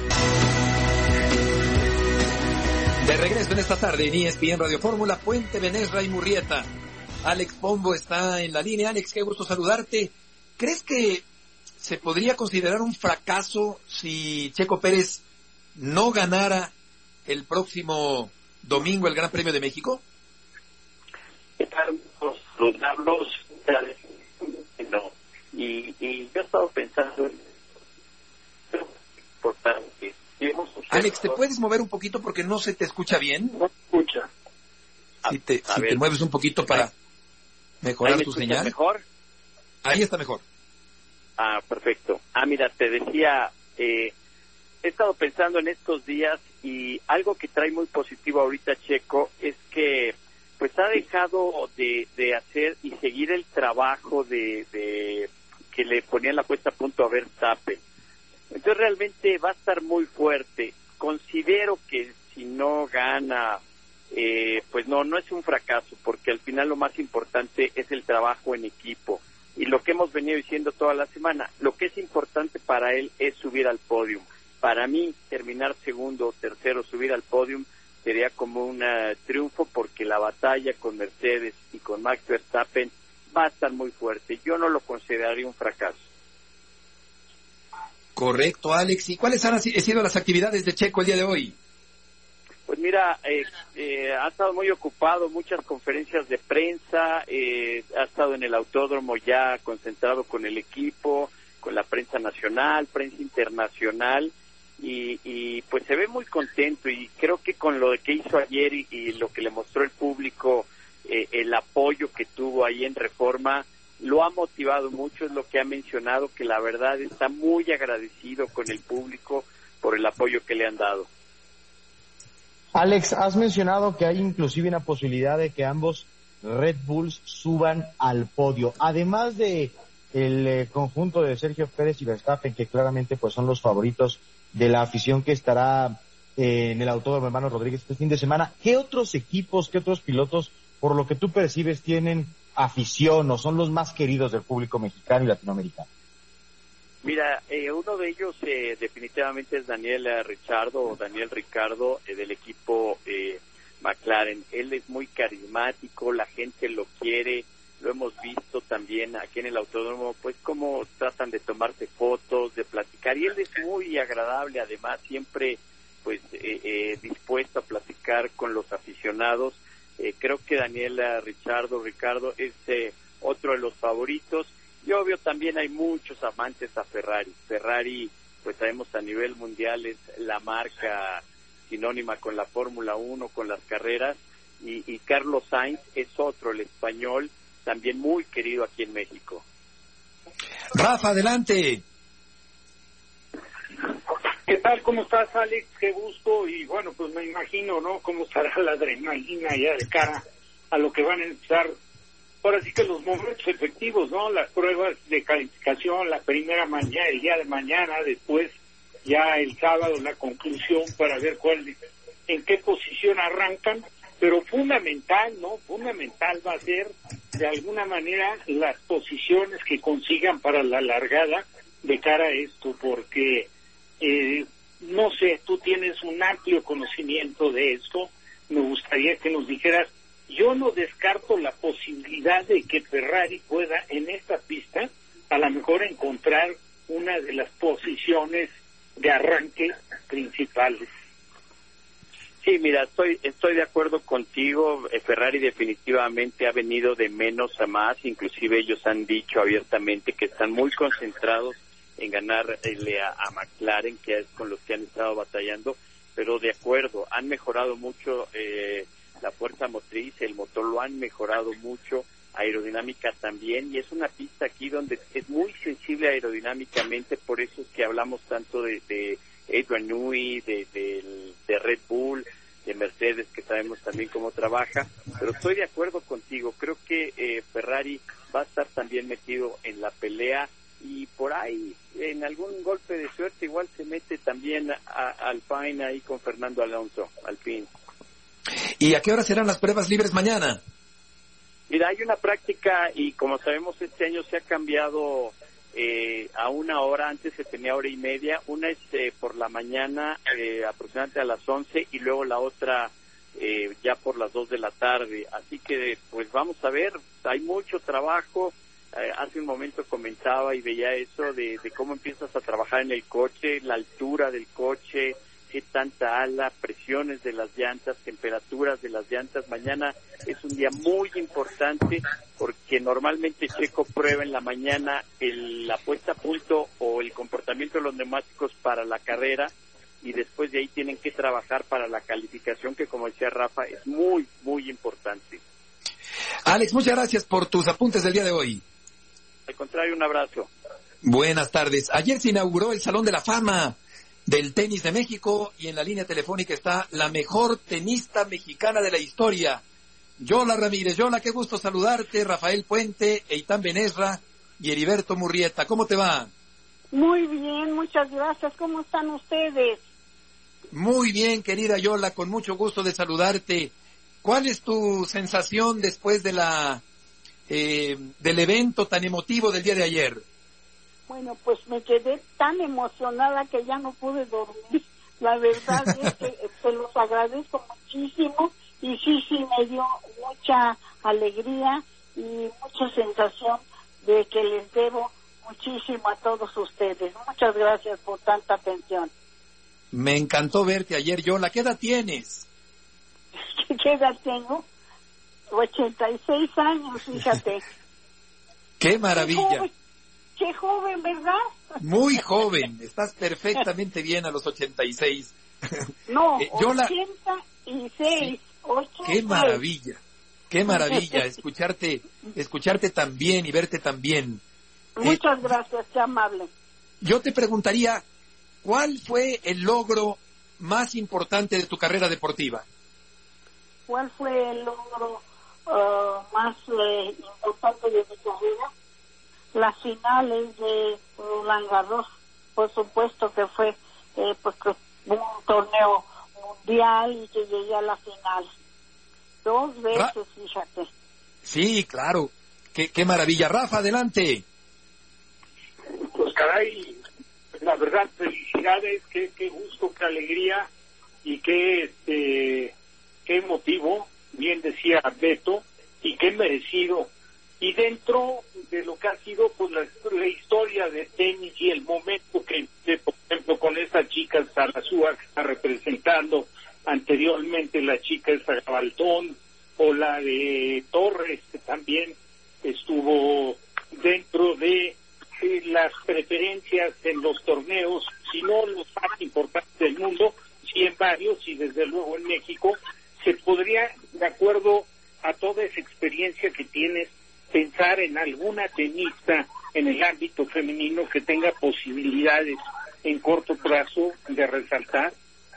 De regreso en esta tarde en E S P N Radio Fórmula, Puente Benesra y Murrieta. Alex Pombo está en la línea. Alex, qué gusto saludarte. ¿Crees que se podría considerar un fracaso si Checo Pérez no ganara el próximo domingo el Gran Premio de México? Saludarlos, no. Y, y yo he estado pensando en importante. Alex, Alex, ¿te puedes mover un poquito porque no se te escucha bien? No escucha. Si te, A si ver. te mueves un poquito para mejorar ¿Ahí me tu escuchas señal. mejor? Ahí está mejor. Ah, perfecto. Ah, mira, te decía, eh, he estado pensando en estos días y algo que trae muy positivo ahorita Checo es que pues ha dejado de, de hacer y seguir el trabajo de, de que le ponían la puesta a punto a Verstappen. Entonces realmente va a estar muy fuerte. Considero que si no gana, eh, pues no, no es un fracaso, porque al final lo más importante es el trabajo en equipo. Y lo que hemos venido diciendo toda la semana, lo que es importante para él es subir al podio. Para mí, terminar segundo o tercero, subir al podio, sería como un uh, triunfo, porque la batalla con Mercedes y con Max Verstappen va a estar muy fuerte. Yo no lo consideraría un fracaso. Correcto, Alex. ¿Y cuáles han sido las actividades de Checo el día de hoy? Pues mira, eh, eh, ha estado muy ocupado, muchas conferencias de prensa, eh, ha estado en el autódromo ya concentrado con el equipo, con la prensa nacional, prensa internacional, y, y pues se ve muy contento, y creo que con lo que hizo ayer y, y lo que le mostró el público, eh, el apoyo que tuvo ahí en Reforma, lo ha motivado mucho. Es lo que ha mencionado, que la verdad está muy agradecido con el público por el apoyo que le han dado. Alex, has mencionado que hay inclusive una posibilidad de que ambos Red Bulls suban al podio. Además de el eh, conjunto de Sergio Pérez y Verstappen, que claramente pues son los favoritos de la afición que estará eh, en el Autódromo Hermano Rodríguez este fin de semana, ¿qué otros equipos, qué otros pilotos, por lo que tú percibes, tienen afición o son los más queridos del público mexicano y latinoamericano? Mira, eh, uno de ellos eh, definitivamente es Daniel eh, Ricciardo o Daniel Ricciardo eh, del equipo eh, McLaren. Él es muy carismático, la gente lo quiere, lo hemos visto también aquí en el autódromo, pues cómo tratan de tomarse fotos, de platicar, y él es muy agradable, además siempre pues eh, eh, dispuesto a platicar con los aficionados. Eh, creo que Daniel eh, Ricciardo, Ricardo, es eh, otro de los favoritos. Y obvio también hay muchos amantes a Ferrari. Ferrari, pues sabemos, a nivel mundial es la marca sinónima con la Fórmula uno, con las carreras, y, y Carlos Sainz es otro, el español, también muy querido aquí en México. Rafa, adelante. ¿Qué tal? ¿Cómo estás, Alex? Qué gusto. Y bueno, pues me imagino, ¿no?, cómo estará la adrenalina ya de cara a lo que van a empezar. Ahora sí que los momentos efectivos, ¿no? Las pruebas de calificación, la primera mañana, el día de mañana, después ya el sábado la conclusión para ver cuál, en qué posición arrancan, pero fundamental, ¿no? Fundamental va a ser de alguna manera las posiciones que consigan para la largada de cara a esto, porque eh, no sé, tú tienes un amplio conocimiento de esto, me gustaría que nos dijeras. Yo no descarto la posibilidad de que Ferrari pueda en esta pista a lo mejor encontrar una de las posiciones de arranque principales. Sí, mira, estoy estoy de acuerdo contigo. eh, Ferrari definitivamente ha venido de menos a más, inclusive ellos han dicho abiertamente que están muy concentrados en ganarle a, a McLaren, que es con los que han estado batallando, pero de acuerdo, han mejorado mucho eh, la fuerza motriz, el motor lo han mejorado mucho, aerodinámica también, y es una pista aquí donde es muy sensible aerodinámicamente, por eso es que hablamos tanto de, de Adrian Newey, de, de, de Red Bull, de Mercedes, que sabemos también cómo trabaja, pero estoy de acuerdo contigo, creo que eh, Ferrari va a estar también metido en la pelea, y por ahí, en algún golpe de suerte, igual se mete también a, a Alpine ahí con Fernando Alonso, Alpine. ¿Y a qué hora serán las pruebas libres mañana? Mira, hay una práctica y como sabemos este año se ha cambiado eh, a una hora, antes se tenía hora y media, una es eh, por la mañana eh, aproximadamente a las once y luego la otra eh, ya por las dos de la tarde, así que pues vamos a ver, hay mucho trabajo, eh, hace un momento comentaba y veía eso de, de cómo empiezas a trabajar en el coche, la altura del coche, qué tanta ala, presiones de las llantas, temperaturas de las llantas. Mañana es un día muy importante porque normalmente Checo prueba en la mañana el, la puesta a punto o el comportamiento de los neumáticos para la carrera, y después de ahí tienen que trabajar para la calificación, que como decía Rafa, es muy, muy importante. Alex, muchas gracias por tus apuntes del día de hoy. Al contrario, un abrazo. Buenas tardes. Ayer se inauguró el Salón de la Fama del Tenis de México y en la línea telefónica está la mejor tenista mexicana de la historia, Yola Ramírez. Yola, qué gusto saludarte. Rafael Puente, Eitan Benesra y Heriberto Murrieta. ¿Cómo te va? Muy bien, muchas gracias. ¿Cómo están ustedes? Muy bien, querida Yola, con mucho gusto de saludarte. ¿Cuál es tu sensación después de la eh, del evento tan emotivo del día de ayer? Bueno, pues me quedé tan emocionada que ya no pude dormir. La verdad es que se los agradezco muchísimo y sí, sí me dio mucha alegría y mucha sensación de que les debo muchísimo a todos ustedes. Muchas gracias por tanta atención. Me encantó verte ayer, Yola. ¿Qué edad tienes? ¿Qué edad tengo? ochenta y seis años, fíjate. ¡Qué maravilla! Qué joven, qué joven, ¿verdad? Muy joven. Estás perfectamente bien a los ochenta y seis. No, eh, Yola, ochenta y seis. Sí. ¡Qué maravilla! ¡Qué maravilla! escucharte, escucharte tan bien y verte tan bien. Muchas eh, gracias, qué amable. Yo te preguntaría, ¿cuál fue el logro más importante de tu carrera deportiva? ¿Cuál fue el logro uh, más eh, importante de mi carrera? Las finales de Roland Garros, por supuesto que fue eh, pues que un torneo mundial y que llegué a la final. Dos veces, Ra- fíjate. Sí, claro. Qué, qué maravilla. Rafa, adelante. Pues caray, la verdad, felicidades, qué, qué gusto, qué alegría y qué, este, qué emotivo, bien decía Beto, y qué merecido. Y dentro de lo que ha sido pues la, la historia de tenis y el momento que, de, por ejemplo, con esta chica Sarasúa que está representando, anteriormente la chica de Zabaltón, o la de Torres, que también estuvo dentro de eh, las preferencias en los torneos, si no los más importantes del mundo, sí en varios, y desde luego en México, se podría, de acuerdo a toda esa experiencia que tienes, pensar en alguna tenista en el ámbito femenino que tenga posibilidades en corto plazo de resaltar?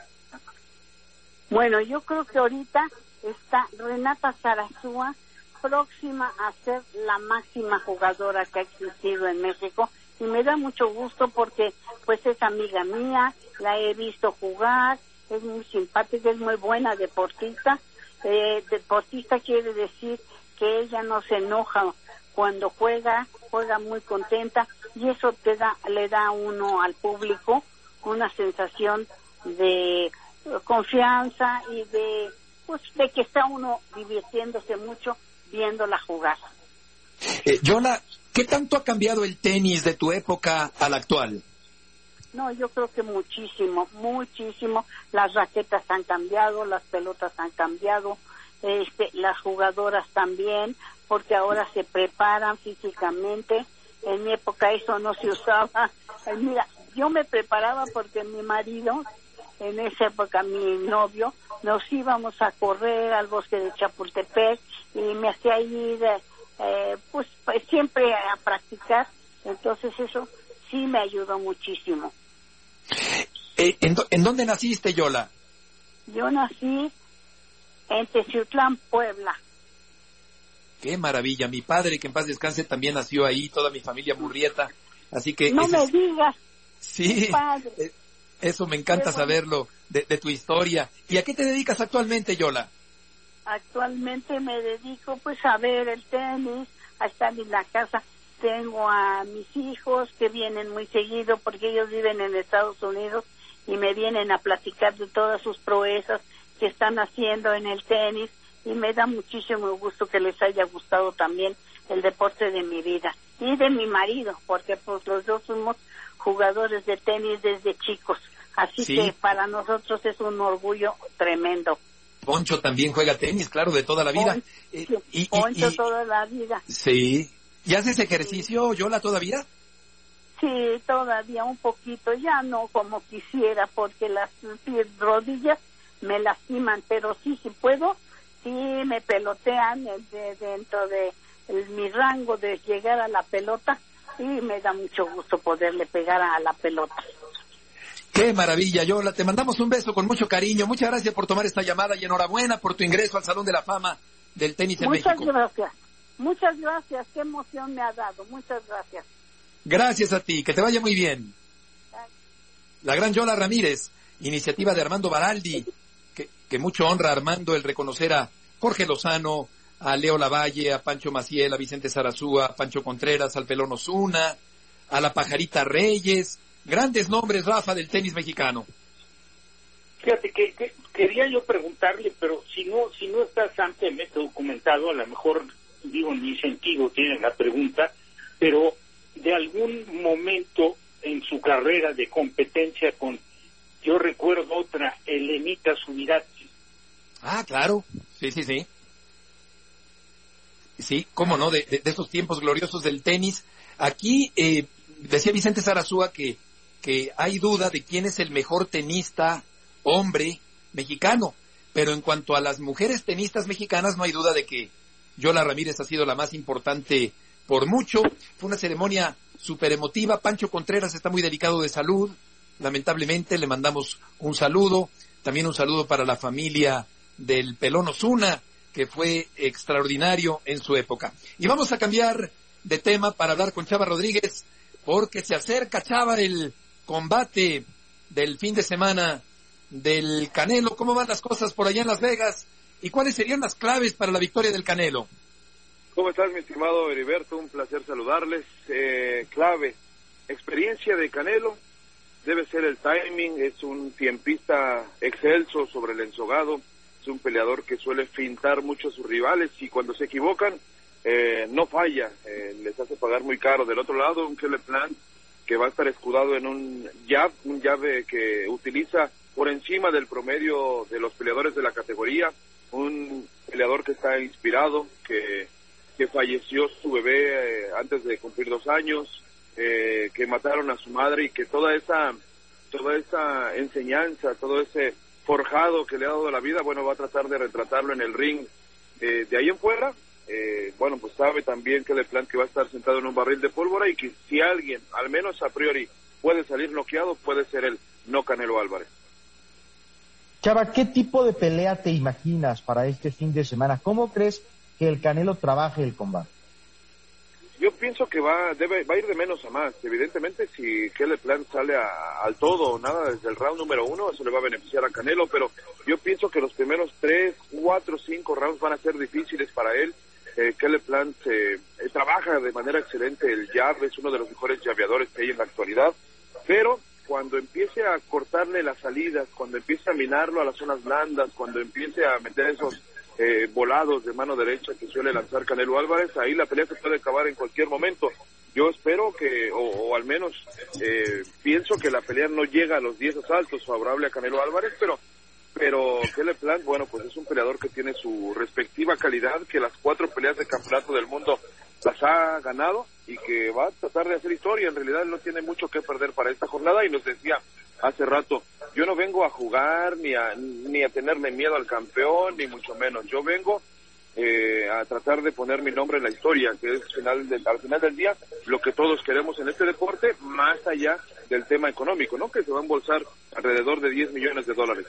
Bueno, yo creo que ahorita está Renata Sarasúa, próxima a ser la máxima jugadora que ha existido en México, y me da mucho gusto porque pues es amiga mía, la he visto jugar, es muy simpática, es muy buena deportista. Eh, deportista quiere decir que ella no se enoja cuando juega, juega muy contenta, y eso te da, le da a uno, al público, una sensación de confianza y de pues de que está uno divirtiéndose mucho viéndola jugar. Eh, Yola, ¿qué tanto ha cambiado el tenis de tu época al actual? No, yo creo que muchísimo, muchísimo. Las raquetas han cambiado, las pelotas han cambiado, este, las jugadoras también, porque ahora se preparan físicamente. En mi época eso no se usaba. Ay, mira, yo me preparaba porque mi marido, en esa época mi novio, nos íbamos a correr al bosque de Chapultepec y me hacía ir eh, pues, pues siempre a practicar. Entonces eso sí me ayudó muchísimo. Eh, ¿en, ¿En dónde naciste, Yola? Yo nací en Teciutlán, Puebla. Qué maravilla. Mi padre, que en paz descanse, también nació ahí, toda mi familia Murrieta. Así que... No me es... digas. Sí, eh, eso me encanta saberlo de, de tu historia. ¿Y a qué te dedicas actualmente, Yola? Actualmente me dedico pues a ver el tenis, a estar en la casa. Tengo a mis hijos que vienen muy seguido porque ellos viven en Estados Unidos y me vienen a platicar de todas sus proezas que están haciendo en el tenis, y me da muchísimo gusto que les haya gustado también el deporte de mi vida y de mi marido, porque pues los dos somos jugadores de tenis desde chicos, así sí. Que para nosotros es un orgullo tremendo. Poncho también juega tenis, claro, de toda la vida. Poncho, eh, y, Poncho y, y, toda la vida. Sí. ¿Y haces ejercicio, Yola, todavía? Sí, todavía un poquito, ya no como quisiera, porque las rodillas me lastiman, pero sí, si puedo, sí me pelotean de, dentro de el, mi rango de llegar a la pelota, y me da mucho gusto poderle pegar a la pelota. ¡Qué maravilla, Yola! Te mandamos un beso con mucho cariño. Muchas gracias por tomar esta llamada y enhorabuena por tu ingreso al Salón de la Fama del Tenis en Muchas México. Muchas gracias. Muchas gracias. Qué emoción me ha dado. Muchas gracias. Gracias a ti. Que te vaya muy bien. La gran Yola Ramírez, iniciativa de Armando Baraldi, que, que mucho honra a Armando el reconocer a Jorge Lozano, a Leo Lavalle, a Pancho Maciel, a Vicente Zarazúa, a Pancho Contreras, al Pelón Osuna, a la Pajarita Reyes. Grandes nombres, Rafa, del tenis mexicano. Fíjate que, que quería yo preguntarle, pero si no si no estás ampliamente documentado, a lo mejor, digo, ni sentido tiene la pregunta, pero de algún momento en su carrera de competencia con, yo recuerdo otra, Elenita Subirats. Ah, claro, sí, sí, sí. Sí, cómo no, de, de, de esos tiempos gloriosos del tenis. Aquí eh, decía Vicente Zarazúa que que hay duda de quién es el mejor tenista hombre mexicano, pero en cuanto a las mujeres tenistas mexicanas no hay duda de que Yola Ramírez ha sido la más importante por mucho. Fue una ceremonia súper emotiva. Pancho Contreras está muy delicado de salud, lamentablemente, le mandamos un saludo, también un saludo para la familia del Pelón Osuna, que fue extraordinario en su época. Y vamos a cambiar de tema para hablar con Chava Rodríguez, porque se acerca, Chava, el combate del fin de semana del Canelo. ¿Cómo van las cosas por allá en Las Vegas? ¿Y cuáles serían las claves para la victoria del Canelo? ¿Cómo estás, mi estimado Heriberto? Un placer saludarles. Eh, clave, experiencia de Canelo, debe ser el timing, es un tiempista excelso sobre el ensogado, es un peleador que suele fintar mucho a sus rivales y cuando se equivocan, eh, no falla, eh, les hace pagar muy caro. Del otro lado, un Caleb Plant que va a estar escudado en un jab, un jab que utiliza por encima del promedio de los peleadores de la categoría, un peleador que está inspirado, que, que falleció su bebé eh, antes de cumplir dos años, eh, que mataron a su madre y que toda esa, toda esa enseñanza, todo ese forjado que le ha dado la vida, bueno, va a tratar de retratarlo en el ring. Eh, de ahí en fuera, Eh, bueno, pues sabe también que de plan que va a estar sentado en un barril de pólvora y que si alguien, al menos a priori, puede salir noqueado, puede ser él, no Canelo Álvarez. Chava, ¿qué tipo de pelea te imaginas para este fin de semana? ¿Cómo crees que el Canelo trabaje el combate? Yo pienso que va debe va a ir de menos a más. Evidentemente, si Caleb Plant sale a, al todo o nada desde el round número uno, eso le va a beneficiar a Canelo, pero yo pienso que los primeros tres, cuatro, cinco rounds van a ser difíciles para él. Eh, Caleb Plant eh, eh, trabaja de manera excelente el jab, es uno de los mejores llaveadores que hay en la actualidad, pero cuando empiece a cortarle las salidas, cuando empiece a minarlo a las zonas blandas, cuando empiece a meter esos eh, volados de mano derecha que suele lanzar Canelo Álvarez, ahí la pelea se puede acabar en cualquier momento. Yo espero que, o, o al menos eh, pienso que la pelea no llega a los diez asaltos favorable a Canelo Álvarez, pero pero Caleb Plant, bueno, pues es un peleador que tiene su respectiva calidad, que las cuatro peleas de campeonato del mundo las ha ganado y que va a tratar de hacer historia. En realidad él no tiene mucho que perder para esta jornada y nos decía hace rato, yo no vengo a jugar ni a ni a tenerle miedo al campeón, ni mucho menos. Yo vengo eh, a tratar de poner mi nombre en la historia, que es final del, al final del día lo que todos queremos en este deporte, más allá del tema económico, ¿no? Que se va a embolsar alrededor de diez millones de dólares.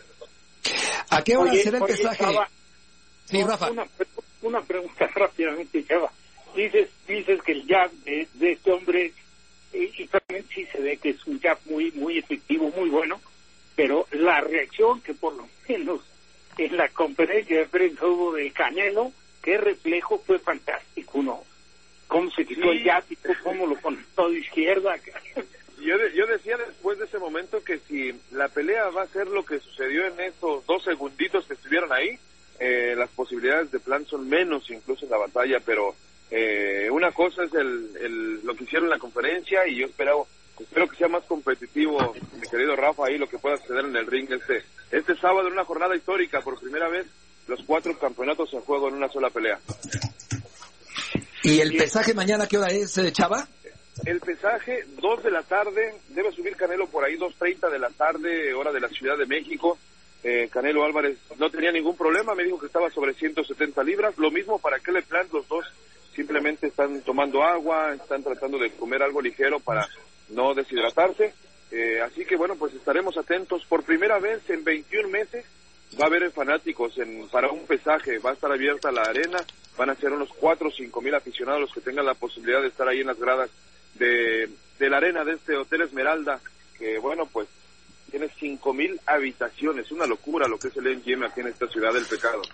¿A qué hora Oye, será el oye, pesaje? Chava, Sí, Rafa. Una, una pregunta rápidamente, Chava. Dices, dices que el jab de, de este hombre, y, y realmente sí se ve que es un jab muy, muy efectivo, muy bueno, pero la reacción que por lo menos en la conferencia de prensa hubo del Canelo, qué reflejo, fue fantástico, ¿no? Cómo se quitó sí. el jab y cómo lo conectó de izquierda. Yo, de, yo decía después de ese momento que si la pelea va a ser lo que sucedió en esos dos segunditos que estuvieron ahí, eh, las posibilidades de Plant son menos incluso en la batalla, pero eh, una cosa es el, el lo que hicieron en la conferencia y yo espero, espero que sea más competitivo, mi querido Rafa, ahí lo que pueda suceder en el ring este, este sábado en una jornada histórica, por primera vez los cuatro campeonatos en juego en una sola pelea. ¿Y el pesaje mañana qué hora es, Chava? el pesaje, dos de la tarde, debe subir Canelo por ahí, dos treinta de la tarde, hora de la Ciudad de México. Eh, Canelo Álvarez no tenía ningún problema, me dijo que estaba sobre ciento setenta libras, lo mismo para Caleb Plant, los dos simplemente están tomando agua, están tratando de comer algo ligero para no deshidratarse, eh, así que bueno, pues estaremos atentos. Por primera vez en veintiún meses va a haber fanáticos en, para un pesaje, va a estar abierta la arena, van a ser unos cuatro o cinco mil aficionados los que tengan la posibilidad de estar ahí en las gradas de, de la arena de este Hotel Esmeralda, que bueno, pues tiene cinco mil habitaciones, una locura lo que es el M G M aquí en esta ciudad del pecado.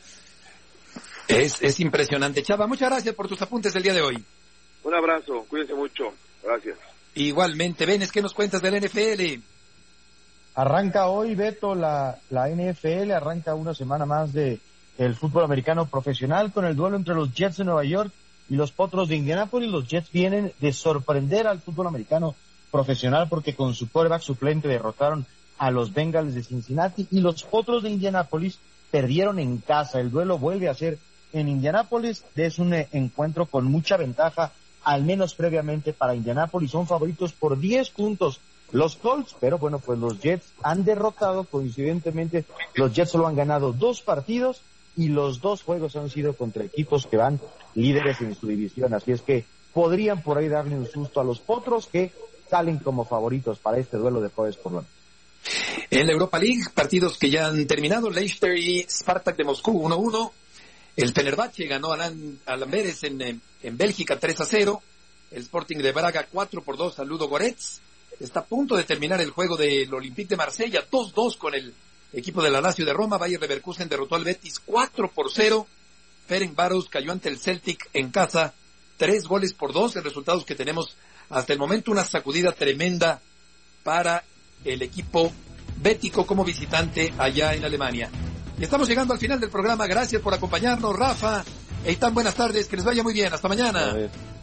Es, es impresionante. Chava, muchas gracias por tus apuntes del día de hoy. Un abrazo, cuídense mucho, gracias. Igualmente, Benes, ¿qué nos cuentas del N F L? Arranca hoy, Beto, la, la N F L, arranca una semana más de el fútbol americano profesional con el duelo entre los Jets de Nueva York y los Potros de Indianápolis. Los Jets vienen de sorprender al fútbol americano profesional porque con su quarterback suplente derrotaron a los Bengals de Cincinnati, y los Potros de Indianápolis perdieron en casa. El duelo vuelve a ser en Indianápolis, es un eh, encuentro con mucha ventaja, al menos previamente para Indianápolis. Son favoritos por diez puntos los Colts, pero bueno, pues los Jets han derrotado, coincidentemente, los Jets solo han ganado dos partidos y los dos juegos han sido contra equipos que van líderes en su división, así es que podrían por ahí darle un susto a los Potros, que salen como favoritos para este duelo de jueves por la noche. En la Europa League, partidos que ya han terminado, Leicester y Spartak de Moscú uno uno, el Fenerbahce ganó a Amberes en, en Bélgica tres a cero, el Sporting de Braga cuatro por dos a Ludo Goretz, está a punto de terminar el juego del Olympique de Marsella dos dos con el equipo de la Lazio de Roma. Bayer Leverkusen derrotó al Betis cuatro por cero, Ferencváros cayó ante el Celtic en casa tres goles por dos, en resultados que tenemos hasta el momento una sacudida tremenda para el equipo bético como visitante allá en Alemania. Y estamos llegando al final del programa. Gracias por acompañarnos, Rafa. Eitan, buenas tardes, que les vaya muy bien. Hasta mañana.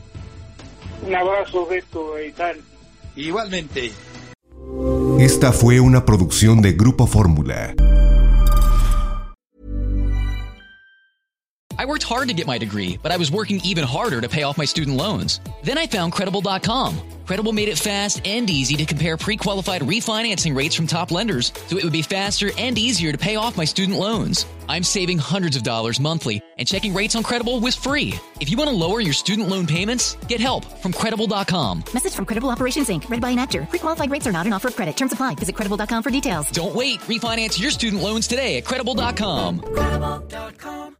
Un abrazo, Beto, Eitan. Igualmente. Esta fue una producción de Grupo Fórmula. I worked hard to get my degree, but I was working even harder to pay off my student loans. Then I found Credible dot com. Credible made it fast and easy to compare pre-qualified refinancing rates from top lenders, so it would be faster and easier to pay off my student loans. I'm saving hundreds of dollars monthly, and checking rates on Credible was free. If you want to lower your student loan payments, get help from Credible dot com. Message from Credible Operations Incorporated. Read by an actor. Pre-qualified rates are not an offer of credit. Terms apply. Visit Credible dot com for details. Don't wait. Refinance your student loans today at Credible dot com. Credible dot com.